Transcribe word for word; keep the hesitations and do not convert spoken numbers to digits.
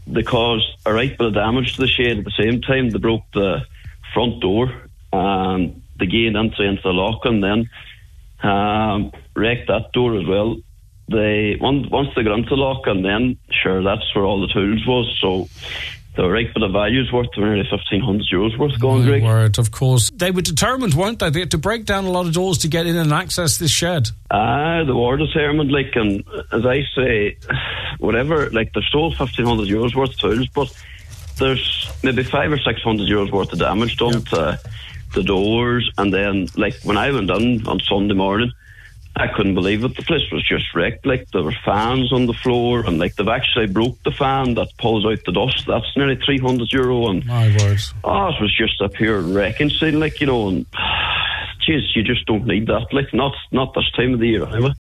they caused a right bit of damage to the shed. At the same time, they broke the front door and they gained entry into the lock, and then um, wrecked that door as well. They once once they got into the lock, and then sure, that's where all the tools was. So they were right bit of values worth nearly fifteen hundred euros worth going, My Greg. word, of course. They were determined, weren't they? They had to break down a lot of doors to get in and access this shed. Ah, they were determined, like, and as I say, whatever, like, they stole fifteen hundred euros worth of tools, but there's maybe five or six hundred euros worth of damage done yep. to the doors. And then, like, when I went in on Sunday morning, I couldn't believe it. The place was just wrecked. Like, there were fans on the floor, and like they've actually broke the fan that pulls out the dust. That's nearly three hundred euro. And my word, oh, it was just a pure wrecking scene, like, you know. And geez, you just don't need that. Like, not not this time of the year, anyway.